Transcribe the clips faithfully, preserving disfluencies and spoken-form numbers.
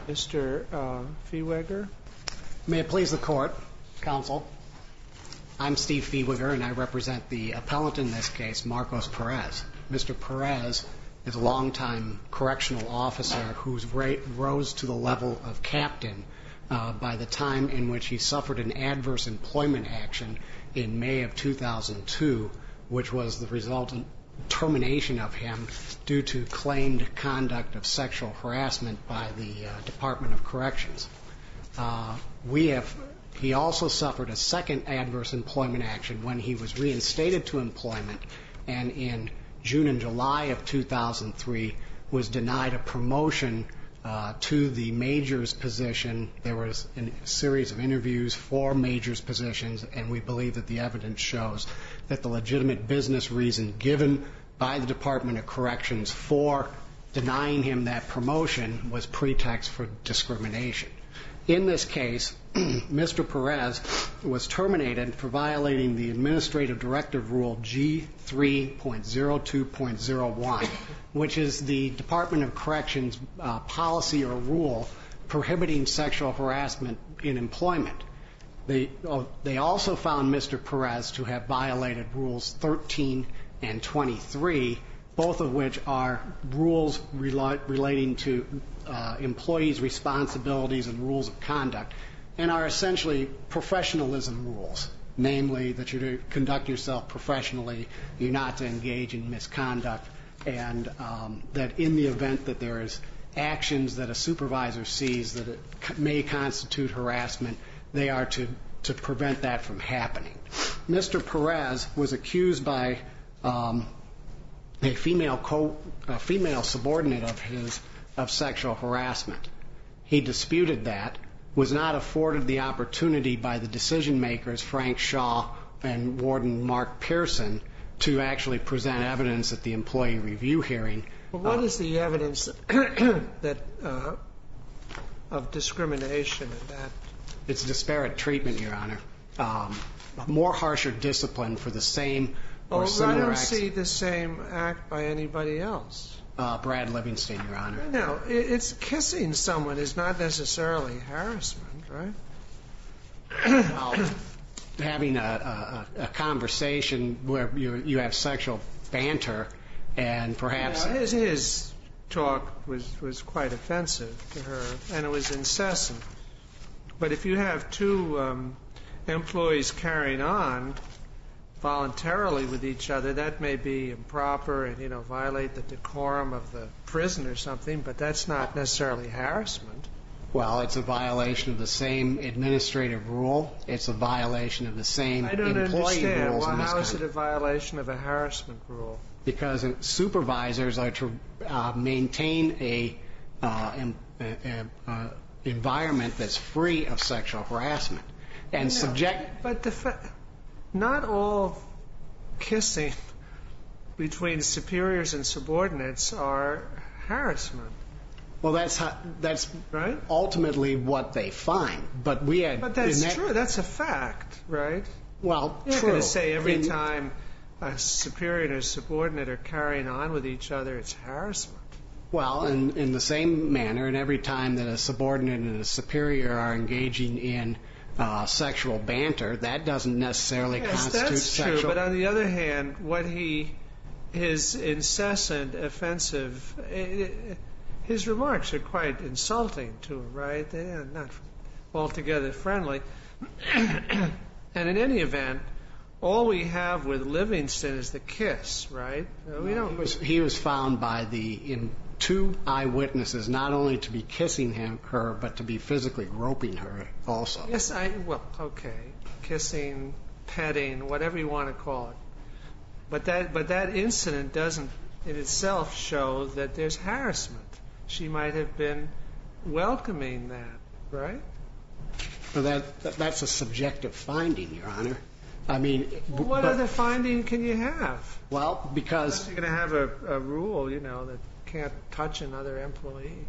Mister Uh, Fiewiger. May it please the Court, Counsel. I'm Steve Fiewiger, and I represent the appellant in this case, Marcos Perez. Mister Perez is a longtime correctional officer who's ra- rose to the level of captain uh, by the time in which he suffered an adverse employment action in May of two thousand two, which was the resultant termination of him due to claimed conduct of sexual harassment by the uh, Department of Corrections. Uh, we have, he also suffered a second adverse employment action when he was reinstated to employment, and in June and July of two thousand three was denied a promotion uh, to the major's position. There was a series of interviews for major's positions, and we believe that the evidence shows that the legitimate business reason given by the Department of Corrections for denying him that promotion was pretext for discrimination. In this case, Mister Perez was terminated for violating the Administrative Directive Rule G three point oh two point oh one, which is the Department of Corrections uh, policy or rule prohibiting sexual harassment in employment. They, uh, they also found Mister Perez to have violated Rules thirteen and twenty-three, both of which are rules rel- relating to uh, employees' responsibilities and rules of conduct, and are essentially professionalism rules, namely that you're to conduct yourself professionally, you're not to engage in misconduct, and um, that in the event that there is actions that a supervisor sees that it may constitute harassment, they are to, to prevent that from happening. Mister Perez was accused by um, a female co, a female subordinate of his of sexual harassment. He disputed that, was not afforded the opportunity by the decision makers, Frank Shaw and Warden Mark Pearson, to actually present evidence at the employee review hearing. Well, what uh, is the evidence that uh, of discrimination in that? It's disparate treatment, Your Honor. Um, more harsher discipline for the same or well, similar I don't acts. see the same act by anybody else. Uh, Brad Livingston, Your Honor. No, it's kissing someone is not necessarily harassment, right? Well, having a, a, a conversation where you, you have sexual banter and perhaps... Yeah, his, his talk was, was quite offensive to her, and it was incessant. But if you have two um, employees carrying on voluntarily with each other, that may be improper and, you know, violate the decorum of the prison or something, but that's not necessarily harassment. Well, it's a violation of the same administrative rule. It's a violation of the same I don't employee understand. rules. Well, in this how is country. it a violation of a harassment rule? Because supervisors are to uh, maintain a, uh, em, a, a, a environment that's free of sexual harassment and No, subject. But the fa- not all kissing between superiors and subordinates are harassment. Well, that's how, that's right. Ultimately what they find. But we had. But that's that, true. That's a fact, right? Well, You're true. not going to say every in, time a superior and a subordinate are carrying on with each other, it's harassment. Well, in, in the same manner, and every time that a subordinate and a superior are engaging in uh, sexual banter, that doesn't necessarily yes, constitute that's sexual. true. But on the other hand, what he, his incessant, offensive, his remarks are quite insulting to him, right? They're not altogether friendly. And in any event, all we have with Livingston is the kiss, right? We don't. He was, he was found by the in two eyewitnesses not only to be kissing him, her, but to be physically groping her also. Yes, I well, okay, kissing, petting, whatever you want to call it. But that but that incident doesn't in itself show that there's harassment. She might have been welcoming that, right? Well, that, that that's a subjective finding, Your Honor. I mean, well, what but, other finding can you have? Well, because you're going to have a, a rule, you know, that can't touch another employee.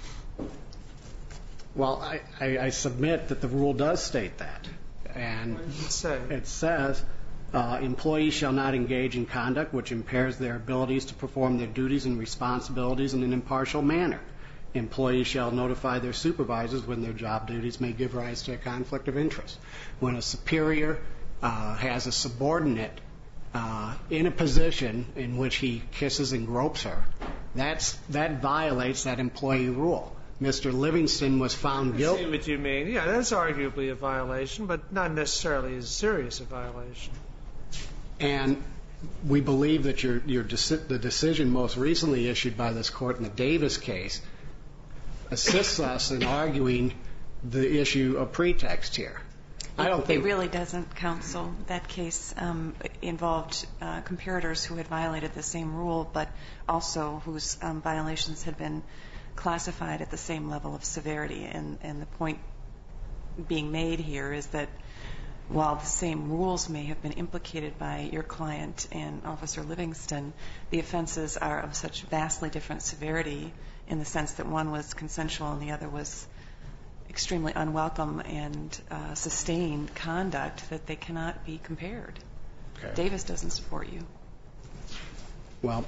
Well, I, I, I submit that the rule does state that, and what does it say? It says uh, employees shall not engage in conduct which impairs their abilities to perform their duties and responsibilities in an impartial manner. employees shall notify their supervisors when their job duties may give rise to a conflict of interest. When a superior uh, has a subordinate uh, in a position in which he kisses and gropes her, that's, that violates that employee rule. Mister Livingston was found guilty. I see what you mean. Yeah, that's arguably a violation, but not necessarily as serious a violation. And we believe that your, your deci- the decision most recently issued by this court in the Davis case assists us in arguing the issue of pretext here. I don't think it really doesn't, counsel. That case um, involved uh, comparators who had violated the same rule, but also whose um, violations had been classified at the same level of severity. And, and the point being made here is that while the same rules may have been implicated by your client and Officer Livingston, the offenses are of such vastly different severity in the sense that one was consensual and the other was extremely unwelcome and uh, sustained conduct that they cannot be compared. Okay. Davis doesn't support you. Well,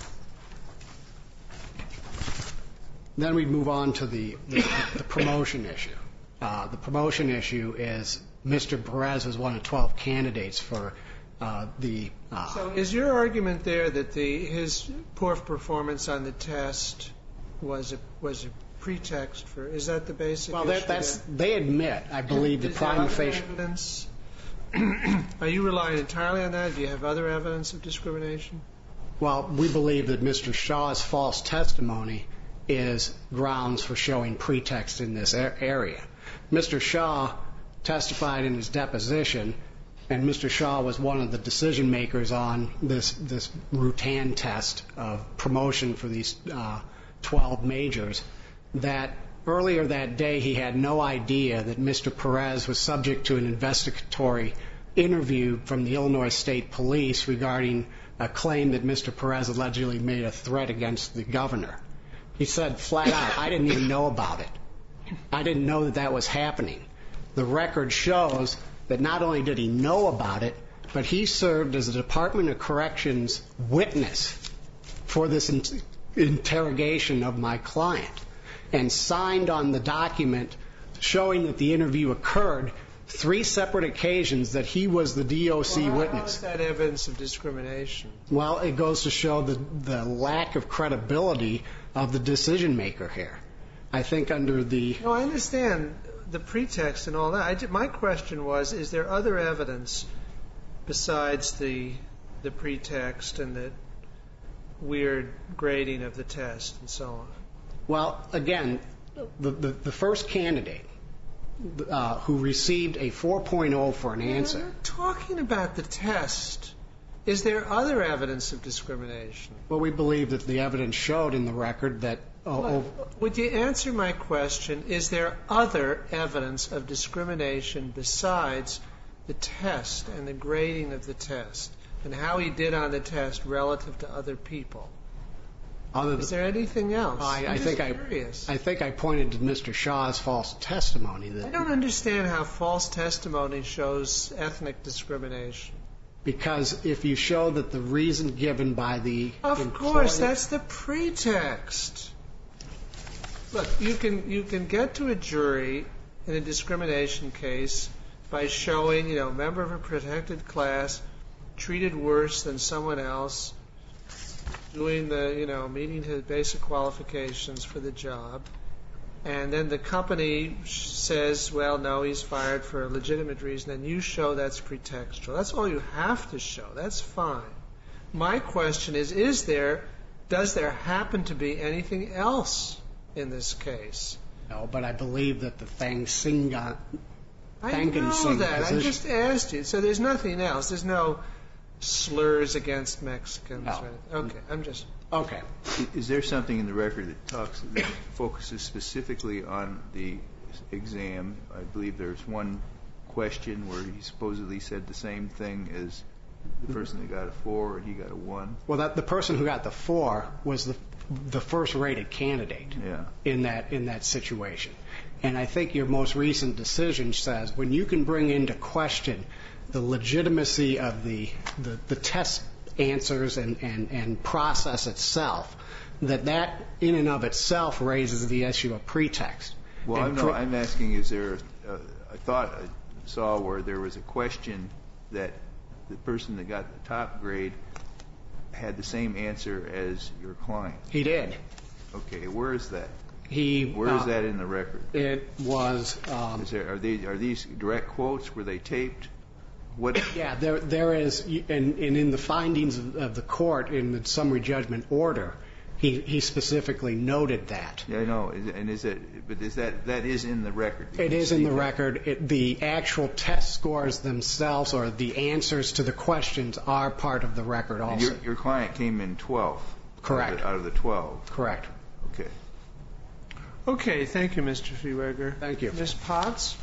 then we move on to the, the, the promotion issue. Uh, the promotion issue is Mister Perez was one of twelve candidates for uh, the... Uh, so is your argument there that the his poor performance on the test was a, was a pretext for... Is that the basic well, issue? Well, that's, they admit, I believe, the prima facie... evidence? Are you relying entirely on that? Do you have other evidence of discrimination? Well, we believe that Mister Shaw's false testimony is grounds for showing pretext in this area. Mister Shaw testified in his deposition, and Mister Shaw was one of the decision makers on this this Rutan test of promotion for these uh, twelve majors, that earlier that day he had no idea that Mister Perez was subject to an investigatory interview from the Illinois State Police regarding a claim that Mister Perez allegedly made a threat against the governor. He said flat out, I didn't even know about it. I didn't know that that was happening. The record shows that not only did he know about it, but he served as a Department of Corrections witness for this in- interrogation of my client and signed on the document showing that the interview occurred three separate occasions that he was the D O C well, witness. How is that evidence of discrimination? Well, it goes to show the, the lack of credibility of the decision maker here. I think under the... No, I understand the pretext and all that. I did, my question was, is there other evidence besides the the pretext and the weird grading of the test and so on? Well, again, the, the, the first candidate uh, who received a four point oh for an answer... We're not talking about the test. Is there other evidence of discrimination? Well, we believe that the evidence showed in the record that... Oh, well, would you answer my question? Is there other evidence of discrimination besides the test and the grading of the test and how he did on the test relative to other people? Other Is there anything else? I, I'm I just think curious. I, I think I pointed to Mister Shaw's false testimony. That I don't understand how false testimony shows ethnic discrimination. Because if you show that the reason given by the Of employer... course, that's the pretext. Look, you can you can get to a jury in a discrimination case by showing, you know, a member of a protected class treated worse than someone else, doing the, you know, meeting his basic qualifications for the job, and then the company says, well, no, he's fired for a legitimate reason, and you show that's pretextual. That's all you have to show. That's fine. My question is, is there, does there happen to be anything else in this case? No, but I believe that the Thang Sing I know that. I just asked you. So there's nothing else. There's no slurs against Mexicans. No. Right? Okay, I'm just... Okay. Is there something in the record that talks, that focuses specifically on the exam? I believe there's one question where he supposedly said the same thing as the person that got a four and he got a one. Well, that the person who got the four was the the first rated candidate yeah. in that in that situation. And I think your most recent decision says when you can bring into question the legitimacy of the the, the test answers and, and, and process itself, that that in and of itself raises the issue of pretext. Well, I'm, no, I'm asking, is there a, a thought I saw where there was a question that the person that got the top grade had the same answer as your client? He did. Okay, where is that? He, where is uh, that in the record? It was. Um, is there, are, they, are these direct quotes? Were they taped? What? Yeah, there there is, and, and in the findings of, of the court in the summary judgment order, he he specifically noted that. Yeah, I know, and is it? But is that that is in the record? It is in the record. It, the actual test scores themselves, or the answers to the questions, are part of the record also. And your, your client came in twelfth. Correct. Out of the, out of the twelve. Correct. Okay. Okay, thank you, Mister Fiewiger. Thank you. Miz Potts?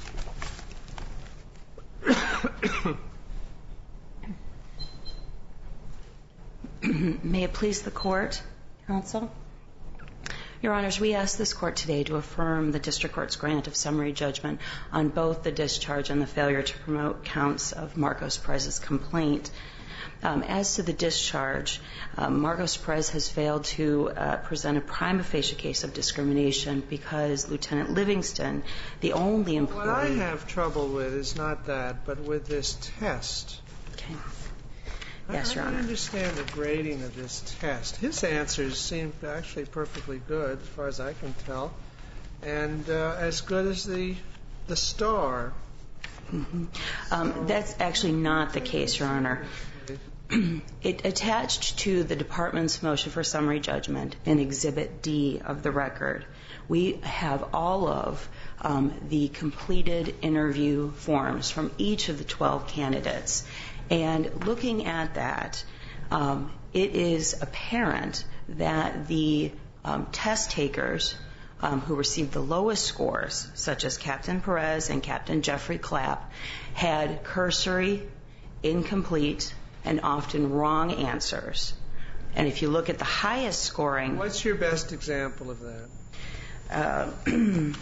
May it please the Court, Counsel? Your Honors, we ask this Court today to affirm the District Court's grant of summary judgment on both the discharge and the failure to promote counts of Marcos Perez's complaint. Um, as to the discharge, um, Marcos Perez has failed to uh, present a prima facie case of discrimination because Lieutenant Livingston, the only employee... What I have trouble with is not that, but with this test. Okay. Yes, Your I Honor. don't understand the grading of this test. His answers seem actually perfectly good, as far as I can tell, and uh, as good as the the star. Mm-hmm. Um, that's actually not the case, Your Honor. It attached to the Department's motion for summary judgment in Exhibit D of the record. We have all of um, the completed interview forms from each of the twelve candidates. And looking at that, um, it is apparent that the um, test takers um, who received the lowest scores, such as Captain Perez and Captain Jeffrey Clapp, had cursory, incomplete, and often wrong answers. And if you look at the highest scoring... What's your best example of that? Uh,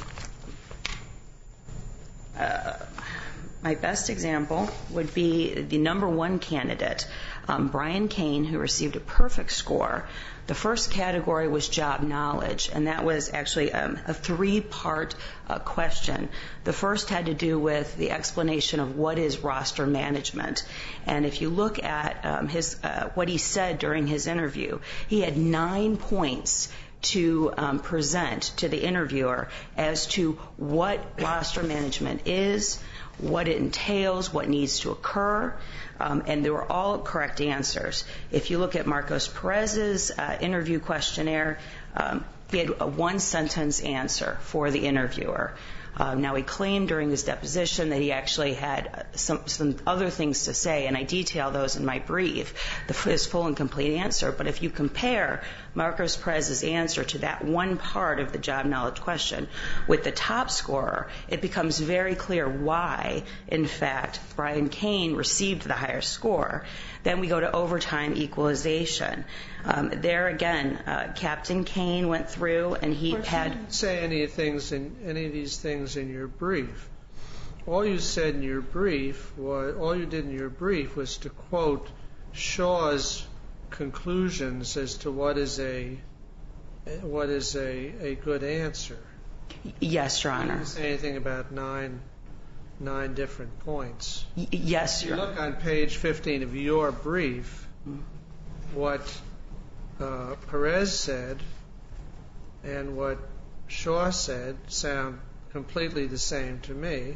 uh, my best example would be the number one candidate, um, Brian Kane, who received a perfect score. The first category was job knowledge, and that was actually um, a three-part uh, question. The first had to do with the explanation of what is roster management. And if you look at um, his uh, what he said during his interview, he had nine points to um, present to the interviewer as to what roster management is, what it entails, what needs to occur, um, and they were all correct answers. If you look at Marcos Perez's uh, interview questionnaire, um, he had a one-sentence answer for the interviewer. Uh, now, he claimed during his deposition that he actually had some, some other things to say, and I detail those in my brief, the, his full and complete answer. But if you compare Marcos Perez's answer to that one part of the job knowledge question with the top scorer, it becomes very clear why, in fact, Brian Kane received the higher score. Then we go to overtime equalization. Um, there again, uh, Captain Kane went through and he well, had... You didn't say any of, things in, any of these things in your brief. All you said in your brief, was, all you did in your brief was to quote Shaw's conclusions as to what is a what is a, a good answer. Yes, Your Honor. You didn't say anything about nine nine different points. Y- yes, You Your look on page fifteen of your brief, what uh, Perez said and what Shaw said sound completely the same to me.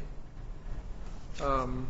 Um,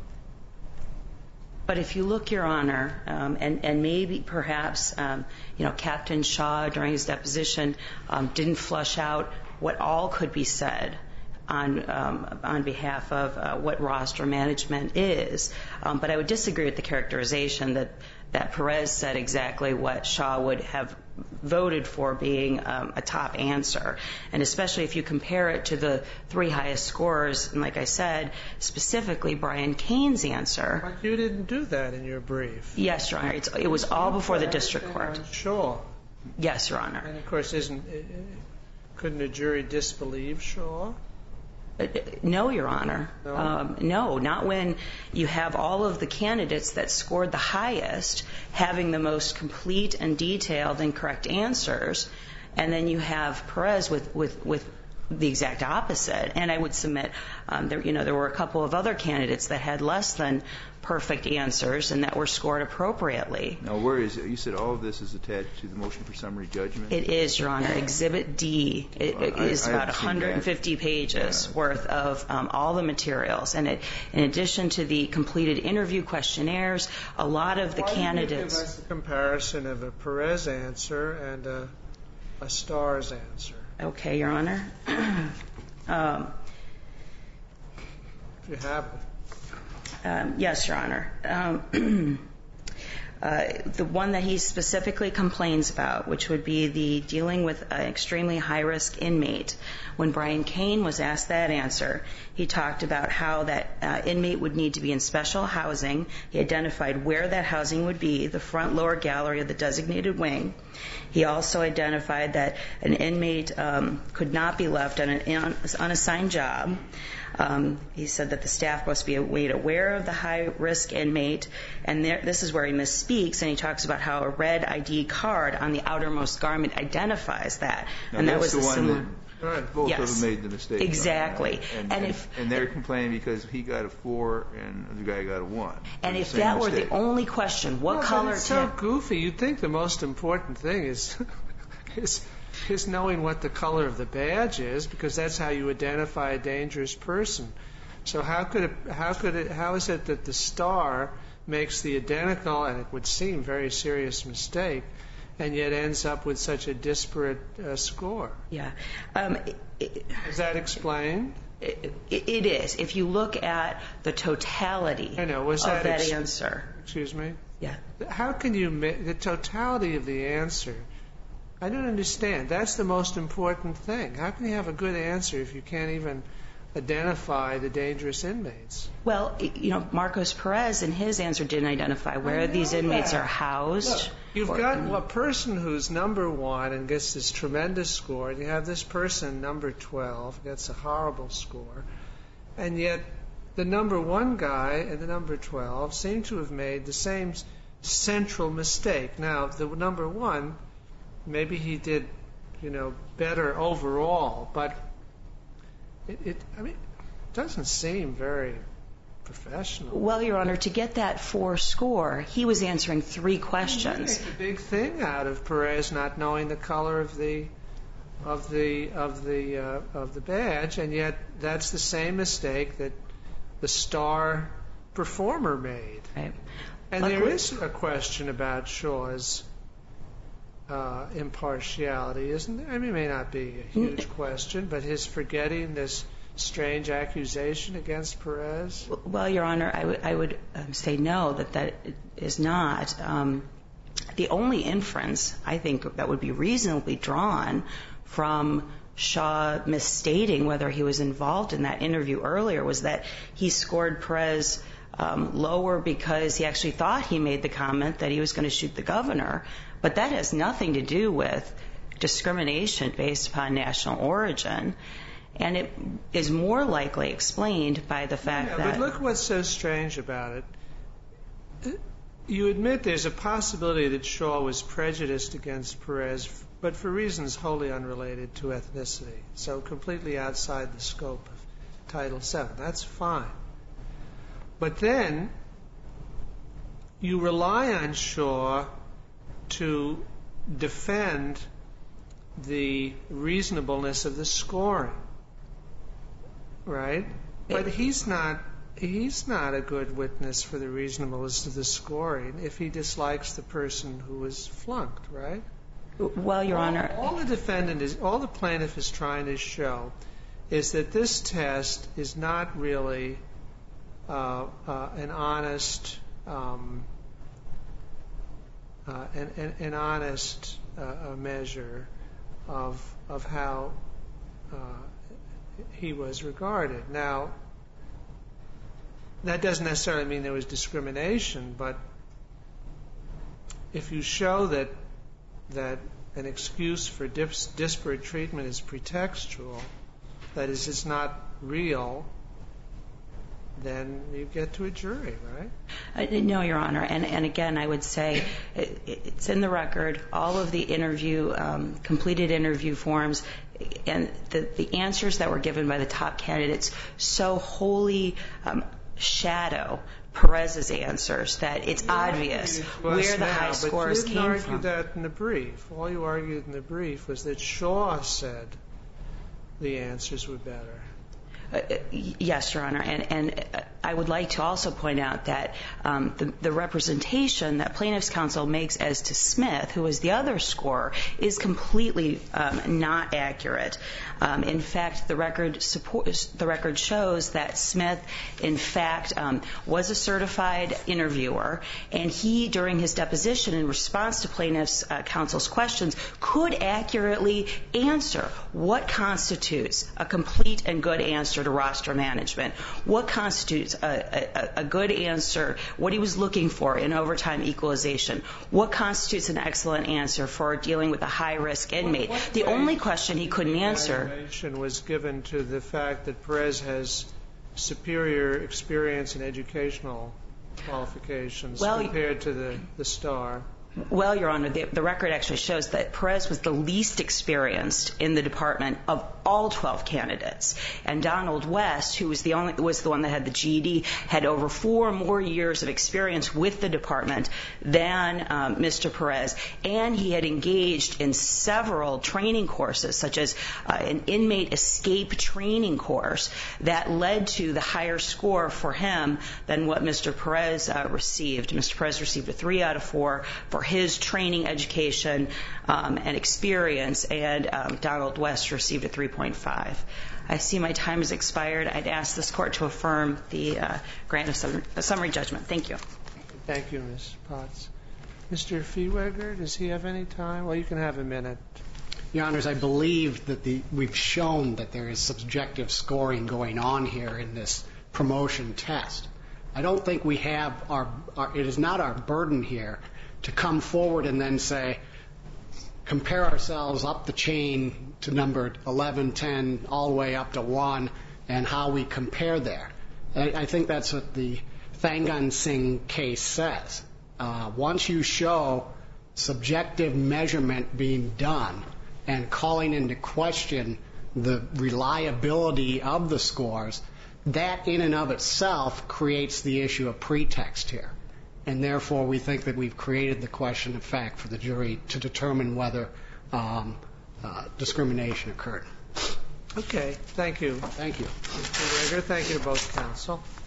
But if you look, Your Honor, um, and, and maybe perhaps, um, you know, Captain Shaw during his deposition um, didn't flush out what all could be said on um, on behalf of uh, what roster management is. Um, but I would disagree with the characterization that, that Perez said exactly what Shaw would have voted for being um, a top answer. And especially if you compare it to the three highest scorers, and like I said, specifically Brian Kane's answer. but you didn't do that in your brief. Yes, Your Honor. It's, it was all before the district court. On Shaw. Yes, Your Honor. And of course, isn't couldn't a jury disbelieve Shaw? Uh, No, Your Honor. No? Um, no, not when you have all of the candidates that scored the highest having the most complete and detailed and correct answers. And then you have Perez with, with, with the exact opposite. And I would submit, um, there, you know, there were a couple of other candidates that had less than perfect answers and that were scored appropriately. Now, where is it? You said all of this is attached to the motion for summary judgment? It is, Your Honor. Exhibit D it, well, it is I, I about one hundred fifty pages yeah. worth of um, all the materials. And it, in addition to the completed interview questionnaires, a lot of the Why candidates... Why don't you give us a comparison of a Perez answer and a, a Starr's answer? Okay, Your Honor. um, if you have it. Um, yes, Your Honor. Um, uh, the one that he specifically complains about, which would be the dealing with an extremely high-risk inmate. When Brian Cain was asked that answer, he talked about how that uh, inmate would need to be in special housing. He identified where that housing would be, the front lower gallery of the designated wing. He also identified that an inmate um, could not be left on an unassigned job. Um, he said that the staff must be made aware of the high-risk inmate, and there, this is where he misspeaks, and he talks about how a red I D card on the outermost garment identifies that. Now, and that was the a one similar. That, right, both yes, of them made the mistake. Exactly. And, and, and, if, and they're complaining because he got a four and the guy got a one. And if same that mistake. were the only question, what well, color? But it's so goofy. You'd think the most important thing is is is knowing what the color of the badge is, because that's how you identify a dangerous person. So how could it, how could it, how is it that the Star makes the identical, and it would seem very serious mistake, and yet ends up with such a disparate uh, score? Yeah. Um, it, is that explained? It, it, it is. If you look at the totality I know. Was of that, that ex- answer. Excuse me? Yeah. How can you make the totality of the answer? I don't understand. That's the most important thing. How can you have a good answer if you can't even identify the dangerous inmates? Well, you know, Marcos Perez in his answer didn't identify where these inmates that. are housed. Look, you've or, got a person who's number one and gets this tremendous score, and you have this person, number twelve, gets a horrible score, and yet the number one guy and the number twelve seem to have made the same central mistake. Now, the number one, maybe he did, you know, better overall, but It, it, I mean, it doesn't seem very professional. Well, Your Honor, to get that four score, he was answering three questions. You make a big thing out of Perez not knowing the color of the of the of the uh, of the badge, and yet that's the same mistake that the Star performer made. Right. And Luckily, there is a question about Shaw's Uh, impartiality, isn't there? I mean, it may not be a huge question, but his forgetting this strange accusation against Perez? Well, Your Honor, I would, I would um, say no, that that is not. Um, the only inference, I think, that would be reasonably drawn from Shaw misstating whether he was involved in that interview earlier was that he scored Perez um, lower because he actually thought he made the comment that he was going to shoot the governor. But that has nothing to do with discrimination based upon national origin. And it is more likely explained by the fact yeah, that... But look what's so strange about it. You admit there's a possibility that Shaw was prejudiced against Perez, but for reasons wholly unrelated to ethnicity, so completely outside the scope of Title seven. That's fine. But then you rely on Shaw to defend the reasonableness of the scoring, right? But he's not he's not a good witness for the reasonableness of the scoring if he dislikes the person who was flunked, right? Well, Your all, Honor, all the defendant is all the plaintiff is trying to show is that this test is not really uh, uh, an honest um, Uh, an, an, an honest uh, measure of of how uh, he was regarded. Now, that doesn't necessarily mean there was discrimination, but if you show that that an excuse for dis- disparate treatment is pretextual, that is, it's not real, then you get to a jury, right? Uh, no, Your Honor. And, and again, I would say it, it's in the record, all of the interview, um, completed interview forms, and the, the answers that were given by the top candidates so wholly um, shadow Perez's answers that it's obvious where the high scores came from. But you didn't argue that in the brief. All you argued in the brief was that Shaw said the answers were better. Uh, yes, Your Honor, and, and I would like to also point out that um, the, the representation that plaintiff's counsel makes as to Smith, who is the other scorer, is completely um, not accurate. Um, in fact, the record supports, the record shows that Smith, in fact, um, was a certified interviewer, and he, during his deposition, in response to plaintiff's uh, counsel's questions, could accurately answer what constitutes a complete and good answer to roster management, what constitutes a, a, a good answer, what he was looking for in overtime equalization, what constitutes an excellent answer for dealing with a high-risk inmate. What, what the only question he couldn't answer was given to the fact that Perez has superior experience and educational qualifications well, compared to the, the star. Well, Your Honor, the, the record actually shows that Perez was the least experienced in the department of all twelve candidates, and Donald West, who was the only was the one that had the G E D, had over four more years of experience with the department than um, Mister Perez, and he had engaged in several training courses, such as uh, an inmate escape training course that led to the higher score for him than what Mister Perez uh, received. Mister Perez received a three out of four for his training, education, um, and experience, and um, Donald West received a three point five. I see my time has expired. I'd ask this Court to affirm the uh, grant of summary, uh, summary judgment. Thank you. Thank you, Miz Potts. Mister Fiewiger, does he have any time? Well, you can have a minute. Your Honors, I believe that the, we've shown that there is subjective scoring going on here in this promotion test. I don't think we have our, our it is not our burden here to come forward and then say, compare ourselves up the chain to number eleven, ten, all the way up to one, and how we compare there. I, I think that's what the Thangan Singh case says. Uh, once you show subjective measurement being done and calling into question the reliability of the scores, that in and of itself creates the issue of pretext here. And therefore, we think that we've created the question of fact for the jury to determine whether um, uh, discrimination occurred. Okay. Thank you. Thank you. Mister Rager, thank you to both counsel.